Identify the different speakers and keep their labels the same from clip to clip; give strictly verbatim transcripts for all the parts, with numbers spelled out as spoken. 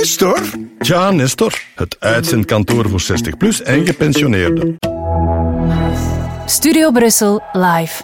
Speaker 1: Nestor?
Speaker 2: Ja, Nestor. Het uitzendkantoor voor zestig plus en gepensioneerden.
Speaker 3: Studio Brussel live.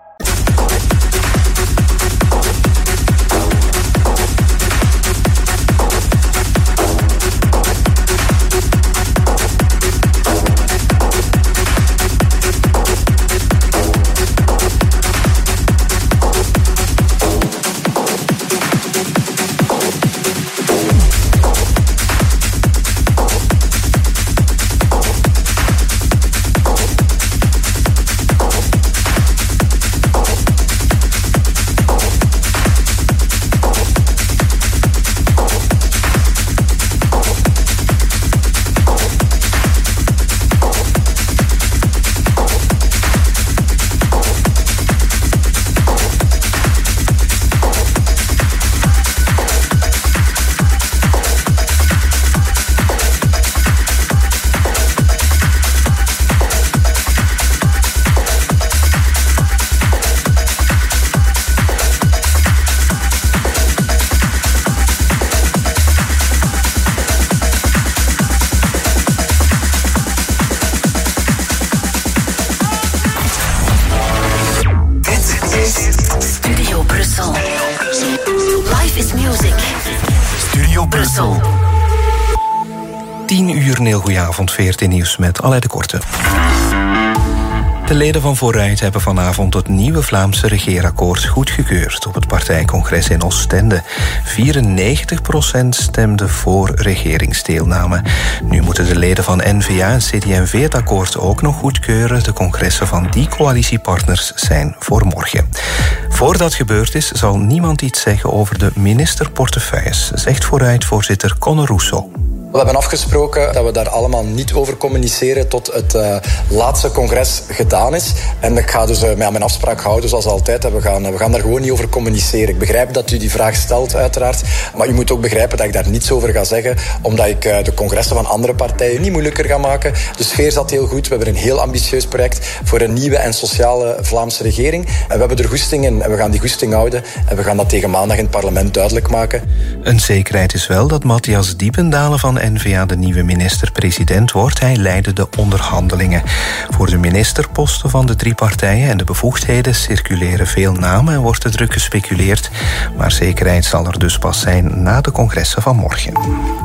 Speaker 4: veertien nieuws met Alain de Korte. De leden van Vooruit hebben vanavond het nieuwe Vlaamse regeerakkoord goedgekeurd op het partijcongres in Oostende. vierennegentig procent stemde voor regeringsdeelname. Nu moeten de leden van N V A en C D en V het akkoord ook nog goedkeuren. De congressen van die coalitiepartners zijn voor morgen. Voordat dat gebeurd is, zal niemand iets zeggen over de ministerportefeuilles, zegt Vooruit-voorzitter Conor Rousseau.
Speaker 5: We hebben afgesproken dat we daar allemaal niet over communiceren tot het uh, laatste congres gedaan is. En ik ga dus uh, mijn afspraak houden zoals altijd. En we gaan, we gaan daar gewoon niet over communiceren. Ik begrijp dat u die vraag stelt uiteraard. Maar u moet ook begrijpen dat ik daar niets over ga zeggen. Omdat ik uh, de congressen van andere partijen niet moeilijker ga maken. De sfeer zat heel goed. We hebben een heel ambitieus project voor een nieuwe en sociale Vlaamse regering. En we hebben er goesting in. En we gaan die goesting houden. En we gaan dat tegen maandag in het parlement duidelijk maken.
Speaker 4: Een zekerheid is wel dat Matthias Diependalen van N V A de nieuwe minister-president wordt. Hij leidde de onderhandelingen. Voor de ministerposten van de drie partijen en de bevoegdheden circuleren veel namen en wordt er druk gespeculeerd. Maar zekerheid zal er dus pas zijn na de congressen van morgen.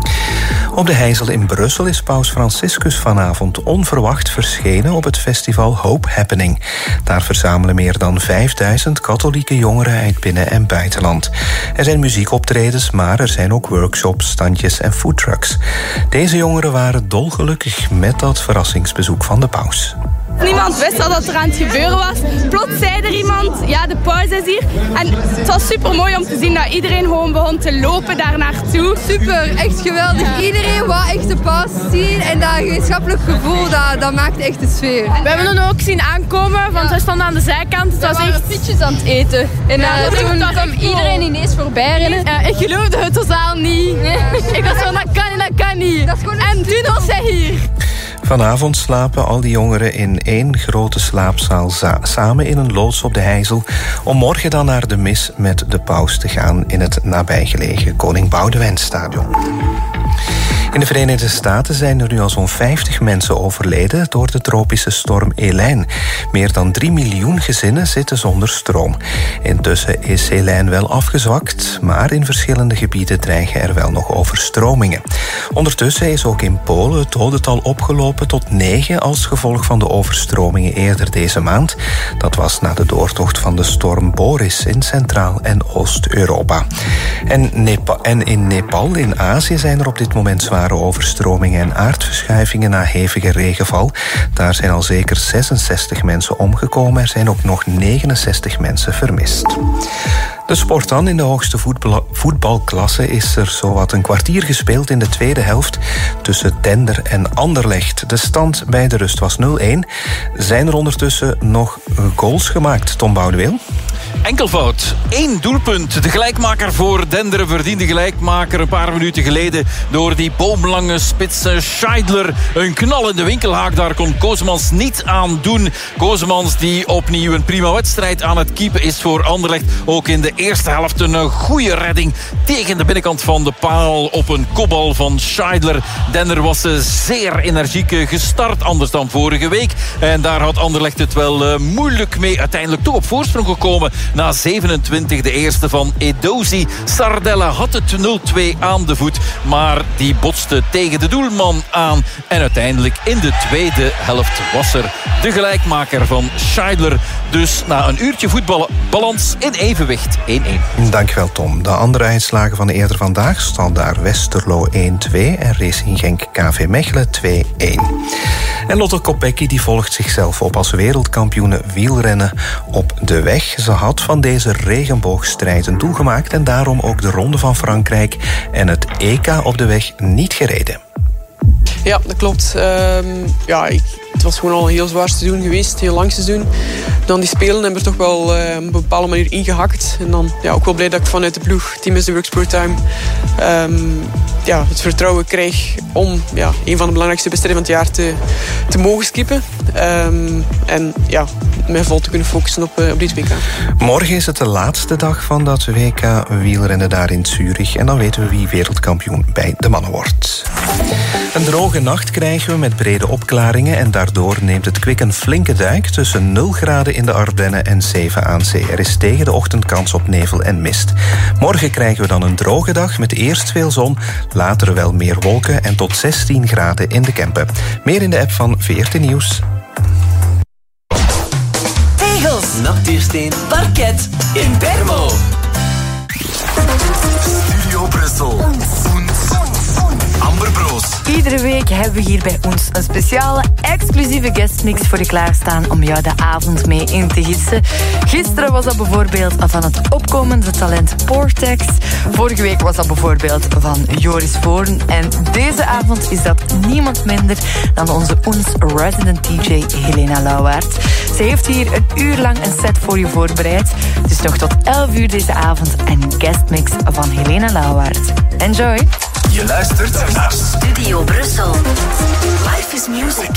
Speaker 4: Op de Heijzel in Brussel is paus Franciscus vanavond onverwacht verschenen op het festival Hope Happening. Daar verzamelen meer dan vijfduizend katholieke jongeren uit binnen- en buitenland. Er zijn muziekoptredens, maar er zijn ook workshops, standjes en foodtrucks. Deze jongeren waren dolgelukkig met dat verrassingsbezoek van de paus.
Speaker 6: Niemand wist al dat er aan het gebeuren was. Plots zei er iemand, ja, de paus is hier. En het was super mooi om te zien dat iedereen gewoon begon te lopen daar naartoe.
Speaker 7: Super, echt geweldig. Iedereen wou echt de paus zien en dat gemeenschappelijk gevoel, dat, dat maakte echt de sfeer.
Speaker 6: We hebben hem ook zien aankomen, want wij stonden aan de zijkant. Het was echt
Speaker 7: frietjes aan het eten. En
Speaker 6: ja,
Speaker 7: uh, toen kwam iedereen ineens voorbij rennen.
Speaker 6: Ja, ik geloofde het totaal niet. Ja. Ik was van, dat kan niet, dat kan niet. Dat en toen was hij hier.
Speaker 4: Vanavond slapen al die jongeren in één grote slaapzaal za- samen in een loods op de Heijzel, om morgen dan naar de mis met de paus te gaan in het nabijgelegen Koning Boudewijnstadion. In de Verenigde Staten zijn er nu al zo'n vijftig mensen overleden door de tropische storm Helene. Meer dan drie miljoen gezinnen zitten zonder stroom. Intussen is Helene wel afgezwakt, maar in verschillende gebieden dreigen er wel nog overstromingen. Ondertussen is ook in Polen het dodental opgelopen tot negen als gevolg van de overstromingen eerder deze maand. Dat was na de doortocht van de storm Boris in Centraal- en Oost-Europa. En, Nepa- en in Nepal, in Azië, zijn er op dit moment zware overstromingen en aardverschuivingen na hevige regenval. Daar zijn al zeker zesenzestig mensen omgekomen. Er zijn ook nog negenenzestig mensen vermist. De sport dan. In de hoogste voetbal- voetbalklasse is er zowat een kwartier gespeeld in de tweede helft tussen Tender en Anderlecht. De stand bij de rust was nul-één. Zijn er ondertussen nog goals gemaakt, Tom Boudeweel?
Speaker 1: enkelvoud. Eén doelpunt. De gelijkmaker voor Denderen verdiende gelijkmaker een paar minuten geleden door die boomlange spitse Scheidler. Een knal in de winkelhaak, daar kon Kosemans niet aan doen. Kosemans die opnieuw een prima wedstrijd aan het keepen is voor Anderlecht. Ook in de eerste helft een goede redding tegen de binnenkant van de paal op een kopbal van Scheidler. Denner was zeer energiek gestart, anders dan vorige week. En daar had Anderlecht het wel uh, moeilijk mee. Uiteindelijk toch op voorsprong gekomen na zevenentwintig. De eerste van Edozi. Sardella had het nul twee aan de voet, maar die botste tegen de doelman aan. En uiteindelijk in de tweede helft was er de gelijkmaker van Scheidler. Dus na een uurtje voetballen, balans in evenwicht één-één.
Speaker 4: Dankjewel Tom. De andere uitslagen van eerder vandaag: Standaard Westerlo één twee en Racing Genk K V Mechelen twee-één. En Lotte Kopecky die volgt zichzelf op als wereldkampioene wielrennen op de weg. Ze had van deze regenboogstrijd een doel gemaakt en daarom ook de Ronde van Frankrijk en het E K op de weg niet gereden.
Speaker 3: Ja, dat klopt. Um, ja, ik, het was gewoon al een heel zwaar seizoen geweest, heel lang seizoen. Dan die Spelen hebben er toch wel uh, op een bepaalde manier ingehakt. En dan ja, ook wel blij dat ik vanuit de ploeg Team is the Works Pro Time um, ja, het vertrouwen krijg om ja, een van de belangrijkste wedstrijden van het jaar te, te mogen skippen. Um, en ja, mij vol te kunnen focussen op, uh, op dit W K.
Speaker 4: Morgen is het de laatste dag van dat W K wielrennen daar in Zurich. En dan weten we wie wereldkampioen bij de mannen wordt. Een droge nacht krijgen we met brede opklaringen en daardoor neemt het kwik een flinke duik tussen nul graden in de Ardennen en zeven aan zee. Er is tegen de ochtend kans op nevel en mist. Morgen krijgen we dan een droge dag met eerst veel zon, later wel meer wolken en tot zestien graden in de Kempen. Meer in de app van V R T Nieuws.
Speaker 8: Tegels, natuursteen, parket in Bermo.
Speaker 9: Studio Brussel. Amber Broos.
Speaker 10: Iedere week hebben we hier bij ons een speciale, exclusieve guestmix voor je klaarstaan om jou de avond mee in te gidsen. Gisteren was dat bijvoorbeeld van het opkomende talent Portex. Vorige week was dat bijvoorbeeld van Joris Voorn. En deze avond is dat niemand minder dan onze ons resident D J Helena Lauwaert. Ze heeft hier een uur lang een set voor je voorbereid. Dus nog tot elf uur deze avond een guestmix van Helena Lauwaert. Enjoy!
Speaker 9: Je luistert naar
Speaker 8: Studio Brussel. Life is music.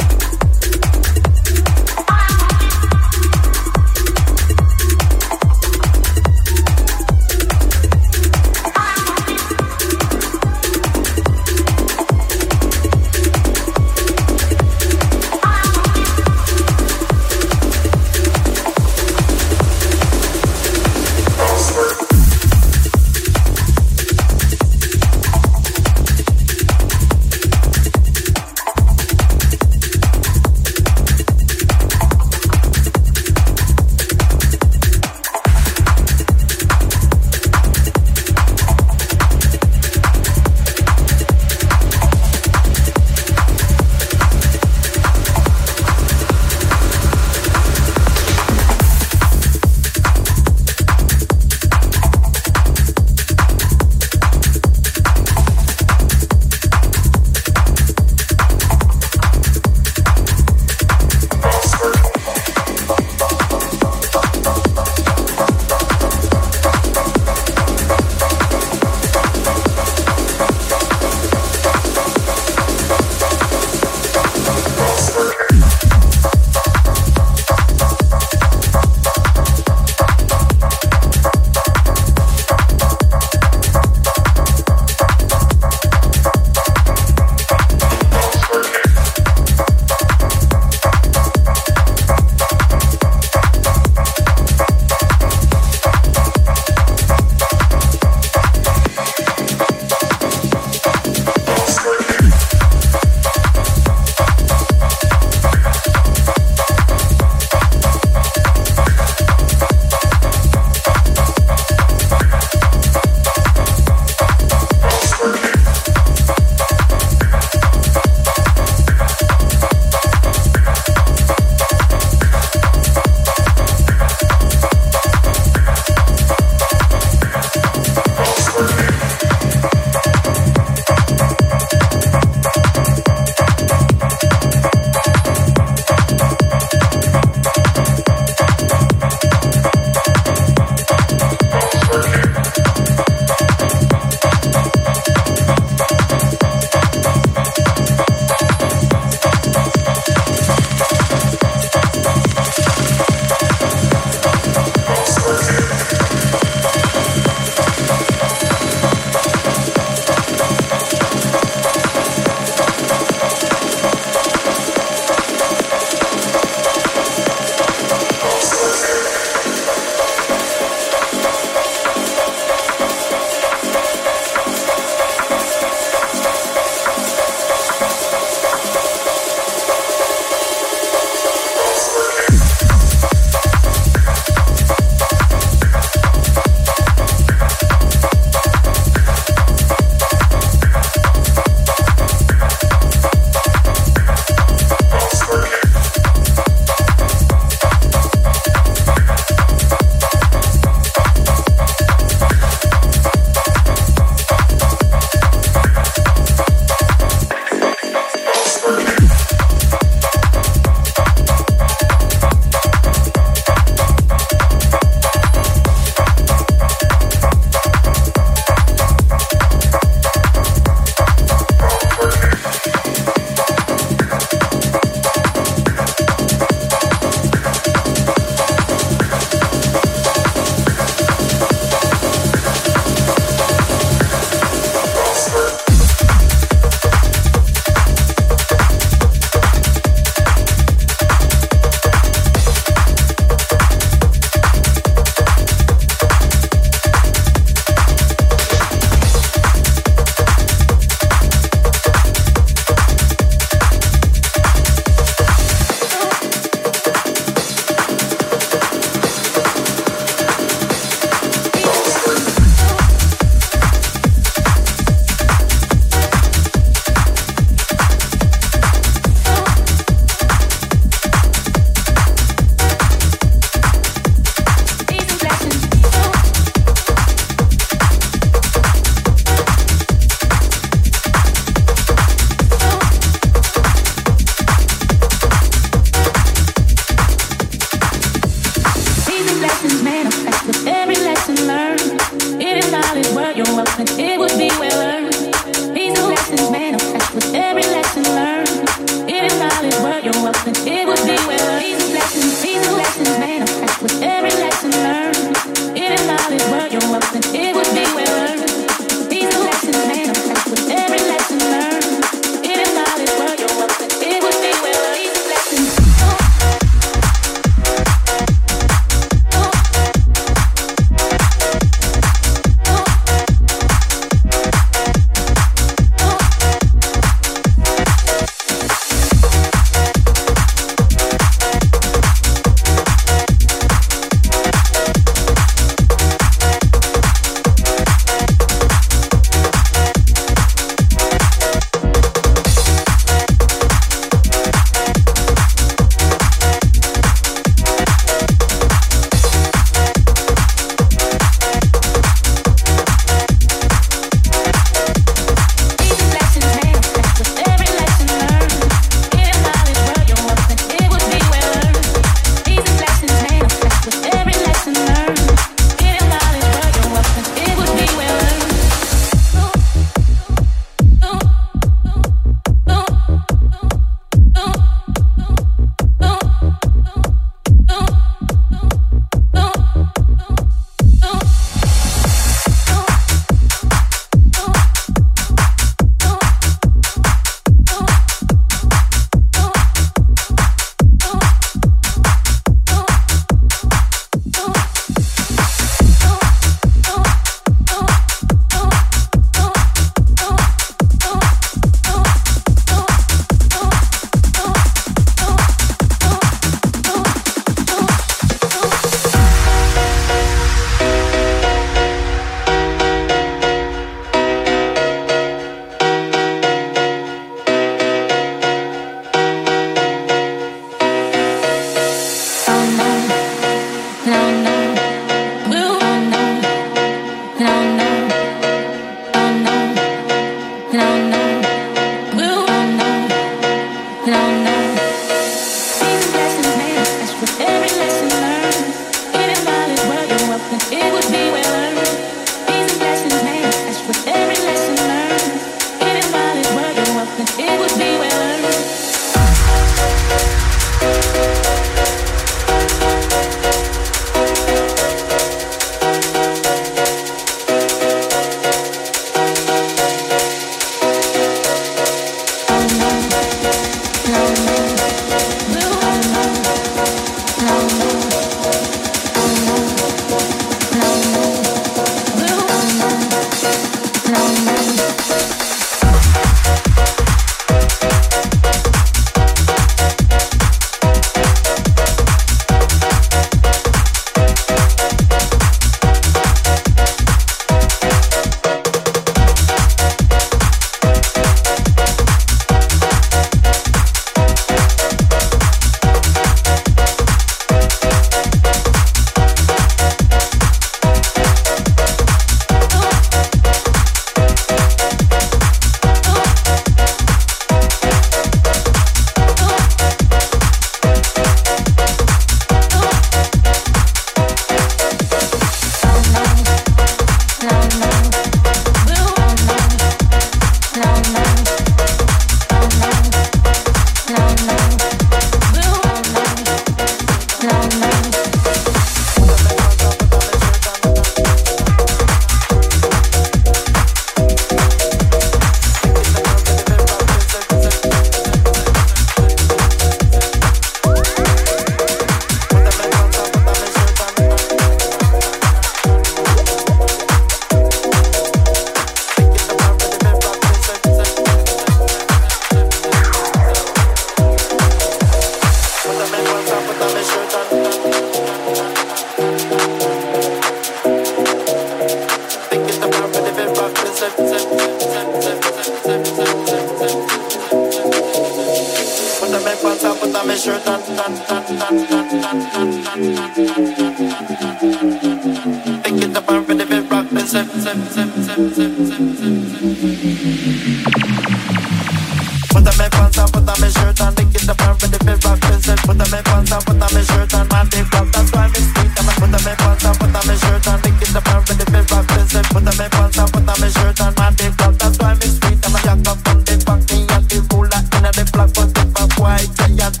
Speaker 11: White,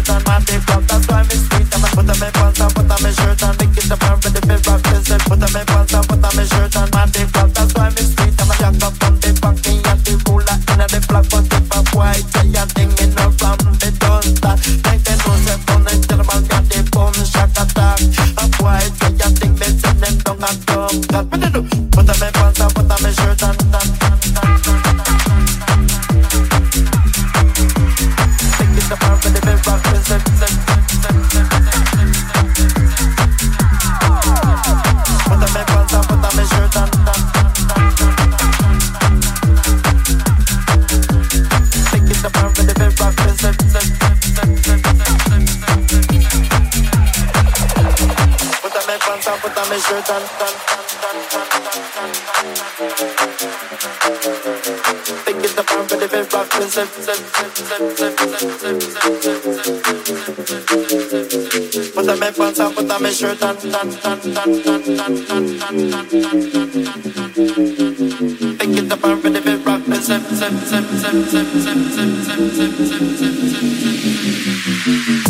Speaker 11: shirt on, man, they club, that's why me street. And I put on my pants and put on my shirt on, make it up and ready for rock. Put on my pants and put on my shirt on, man, they club, that's why me street. And I jack up on the back, me and the ruler in the black, but if I'm white, say a thing in the ram, they don't stop. Like they know say fun, and tell them I'll get the phone, shock attack. I'm white, say a thing, they send them down and down. What they do? Put on my pants and put on my shirt on, on, on, on, on. Take it up and ready for rock, zip, zip, zip, zip, zip, zip. Put on my pants and put on my shirt on, on, on, on, on. Take it up and ready for rock, zip, zip, zip, zip, zip, zip. Put on my pants and put on my shirt on, on, on, on, on, on. Take it up and ready for rock, zip, zip, zip, zip, zip, zip, zip, zip. Put on my pants and put on my shirt on, on, on, on, on, on, on, on, on. Take it up and ready for rock, zip, zip, zip, zip, zip, zip, zip, zip, zip, zip, zip, zip.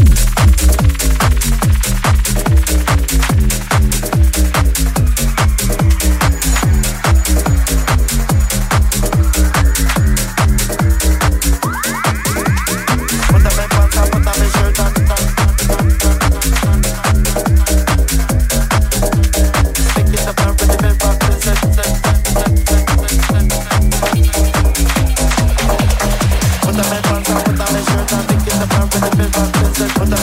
Speaker 11: Put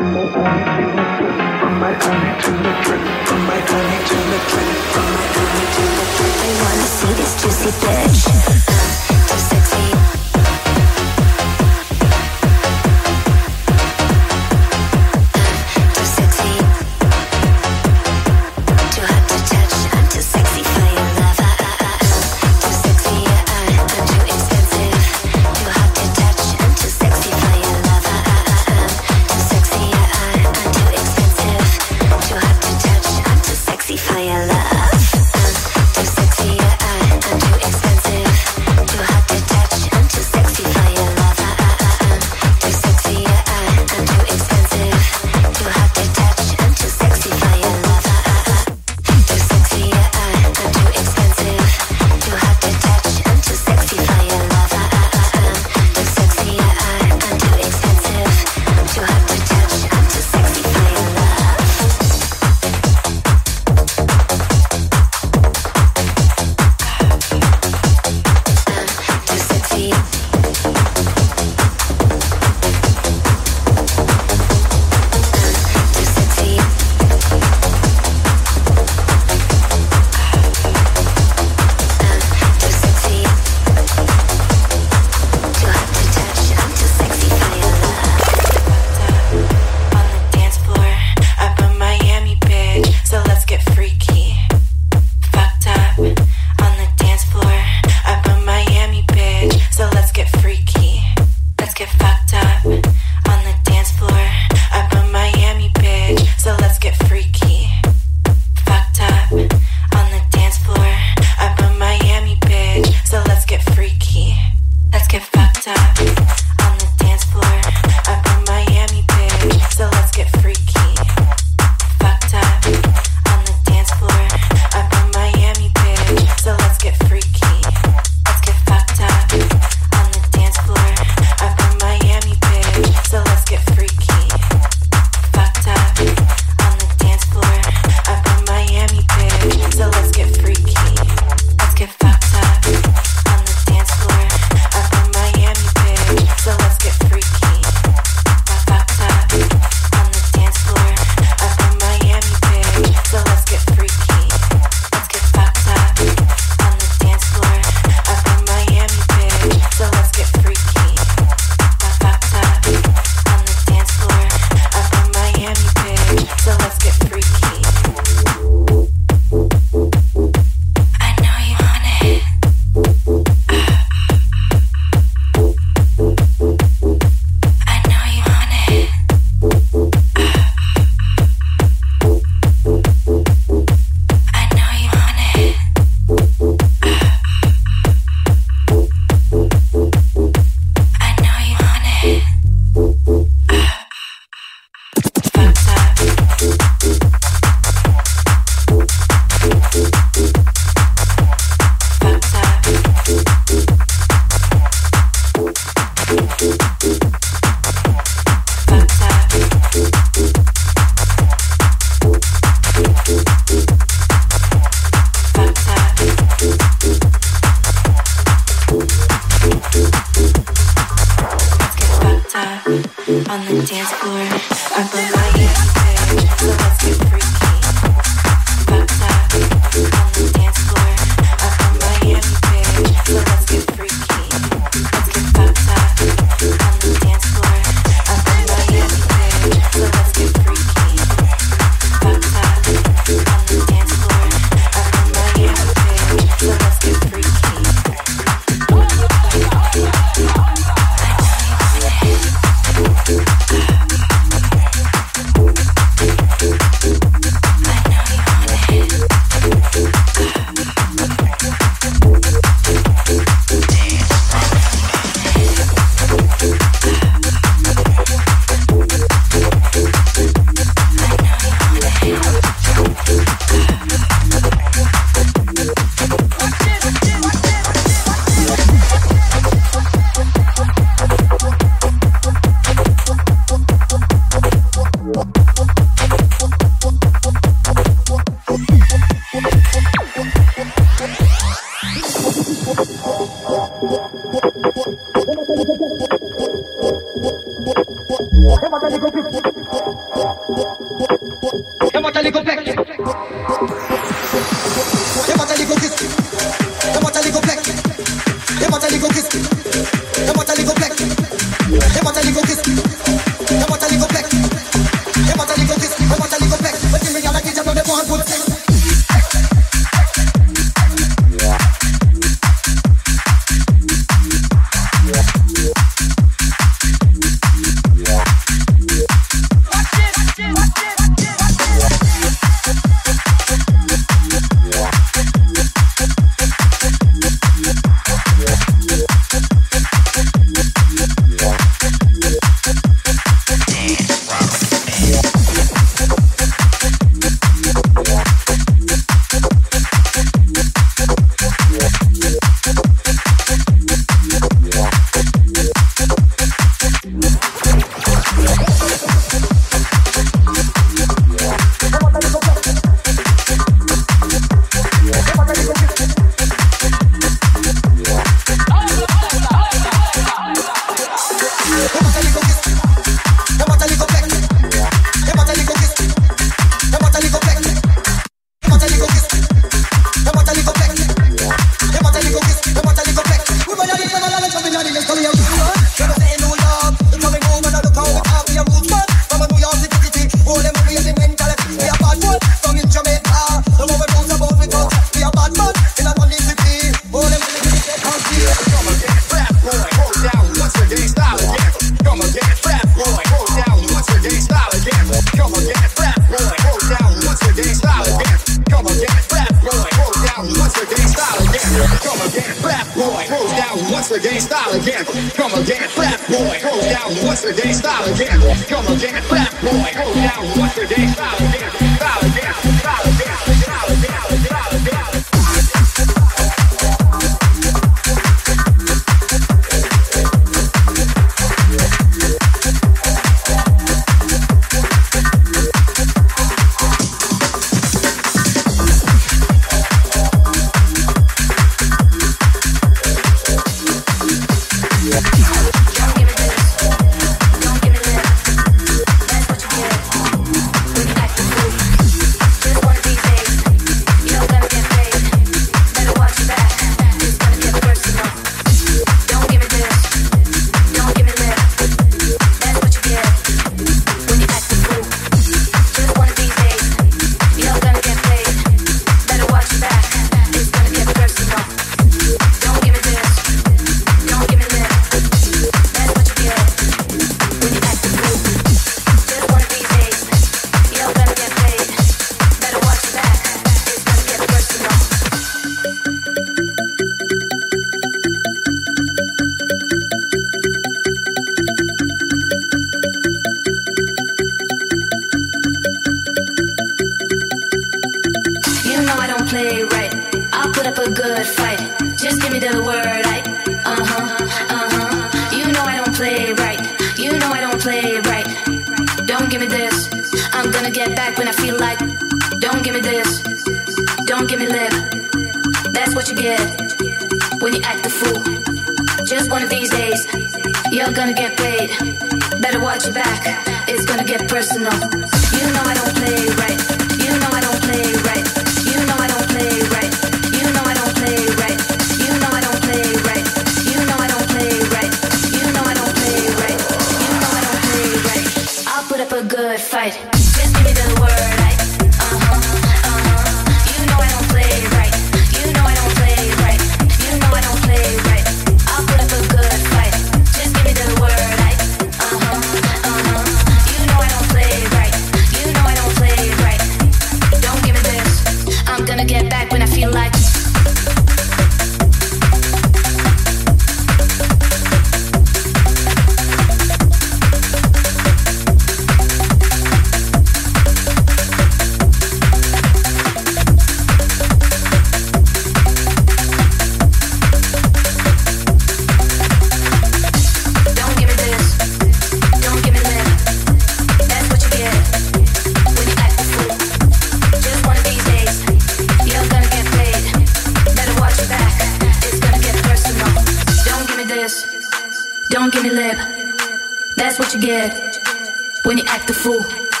Speaker 8: Don't give me lip. That's what you get when you act a fool.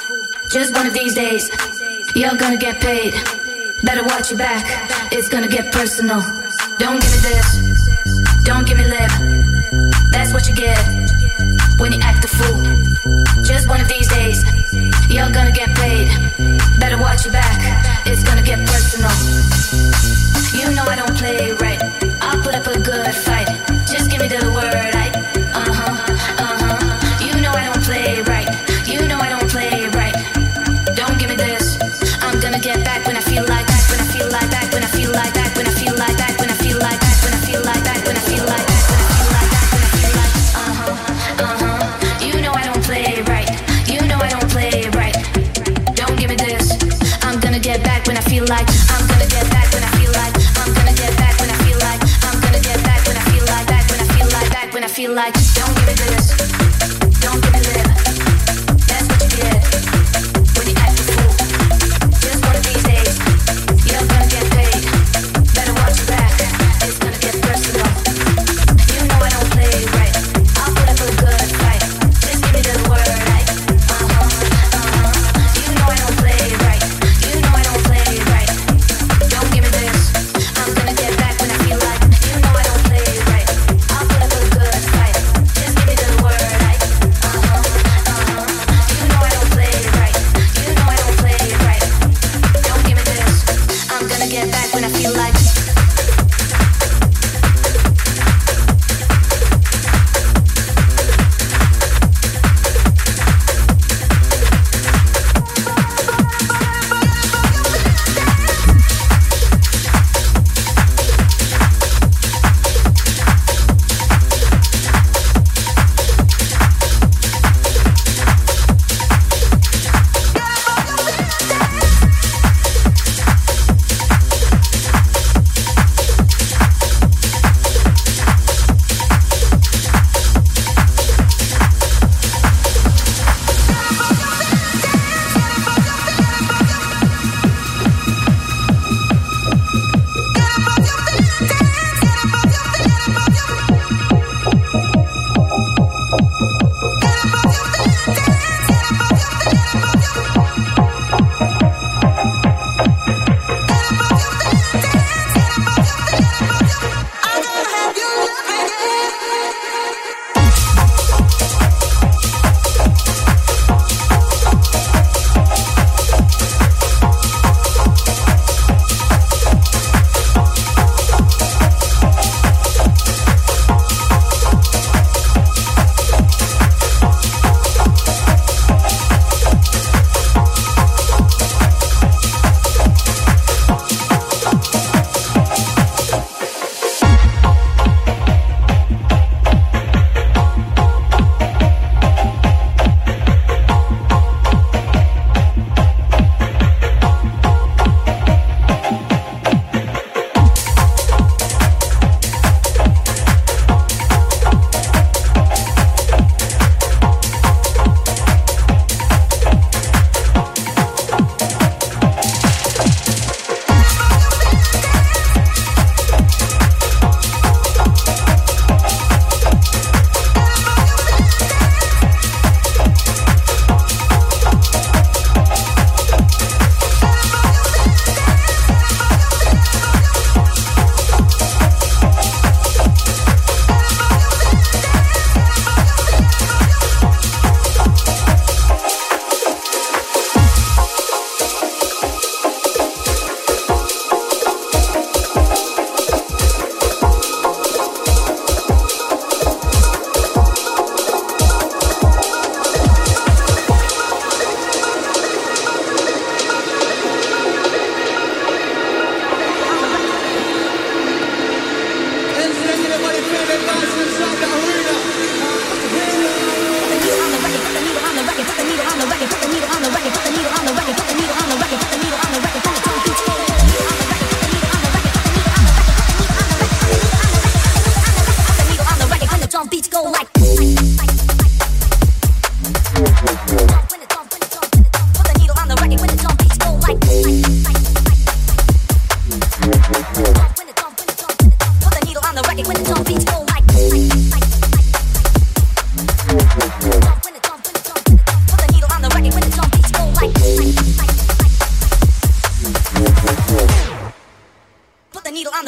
Speaker 8: Just one of these days, you're gonna get paid. Better watch your back, it's gonna get personal. Don't give me this, don't give me lip. That's what you get when you act a fool. Just one of these days, you're gonna get paid. Better watch your back, it's gonna get personal. You know I don't play right, I'll put up a good fight. Just give me the word, I, uh-huh, uh-huh. You know I don't play right, you know I don't play right. Don't give me this, I'm gonna get back when I feel like that, when I feel like that, when I feel like that, when I feel like that, when I feel like that, when I feel like that, when I feel like that, when I feel like that, when I feel like, uh-huh, uh-huh. You know I don't play right, you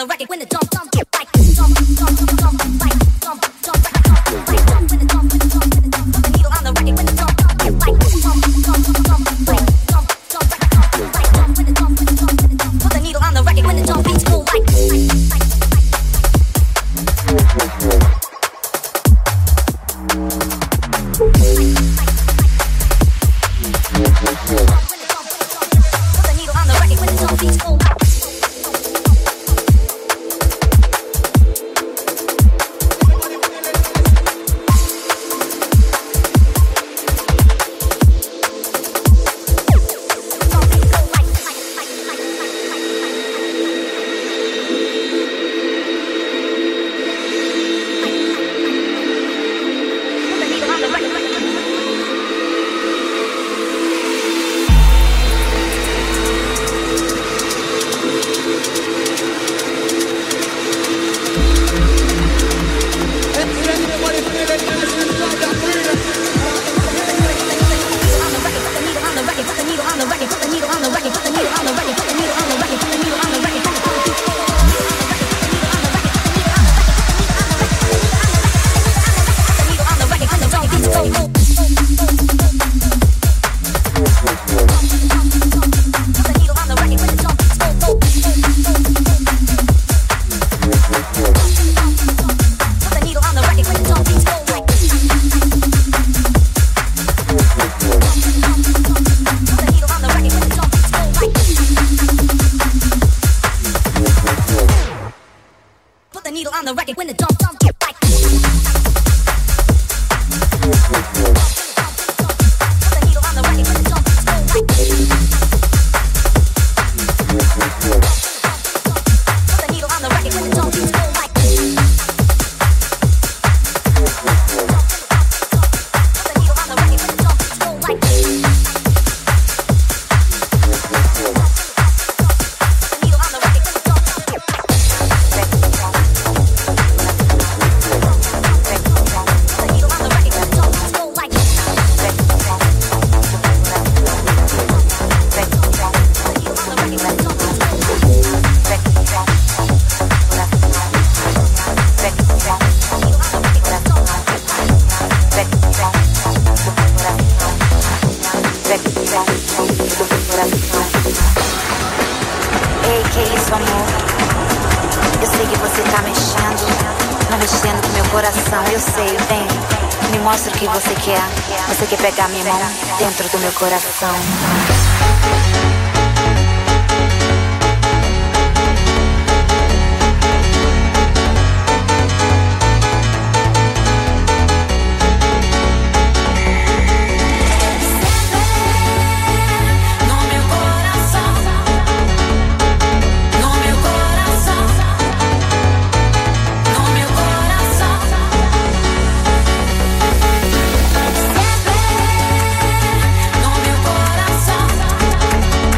Speaker 8: No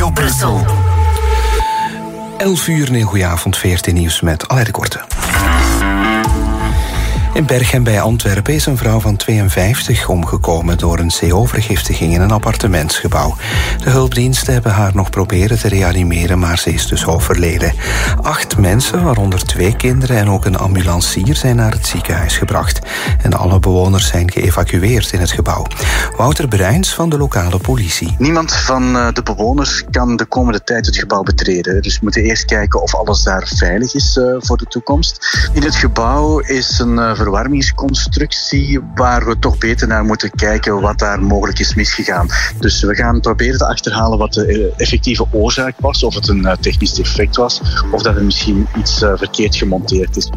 Speaker 9: Radio Brussel.
Speaker 4: elf uur, een goedenavond, veertien nieuws met Alain de Korte. In Berchem bij Antwerpen is een vrouw van tweeënvijftig omgekomen door een C O-vergiftiging in een appartementsgebouw. De hulpdiensten hebben haar nog proberen te reanimeren, maar ze is dus overleden. Acht mensen, waaronder twee kinderen en ook een ambulancier, zijn naar het ziekenhuis gebracht. En alle bewoners zijn geëvacueerd in het gebouw. Wouter Breins van de lokale politie.
Speaker 12: Niemand van de bewoners kan de komende tijd het gebouw betreden. Dus we moeten eerst kijken of alles daar veilig is uh, voor de toekomst. In het gebouw is een uh, verwarmingsconstructie waar we toch beter naar moeten kijken wat daar mogelijk is misgegaan. Dus we gaan proberen te achterhalen wat de effectieve oorzaak was, of het een technisch defect was, of dat er misschien iets verkeerd gemonteerd is.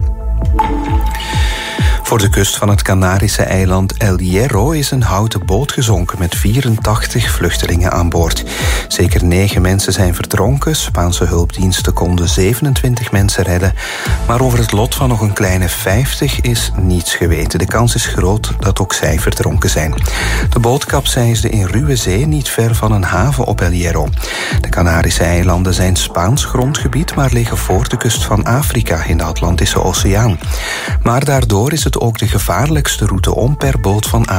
Speaker 4: Voor de kust van het Canarische eiland El Hierro is een houten boot gezonken met vierentachtig vluchtelingen aan boord. Zeker negen mensen zijn verdronken. Spaanse hulpdiensten konden zevenentwintig mensen redden. Maar over het lot van nog een kleine vijftig is niets geweten. De kans is groot dat ook zij verdronken zijn. De boot kapseisde in ruwe zee niet ver van een haven op El Hierro. De Canarische eilanden zijn Spaans grondgebied, maar liggen voor de kust van Afrika in de Atlantische Oceaan. Maar daardoor is het ook de gevaarlijkste route om per boot van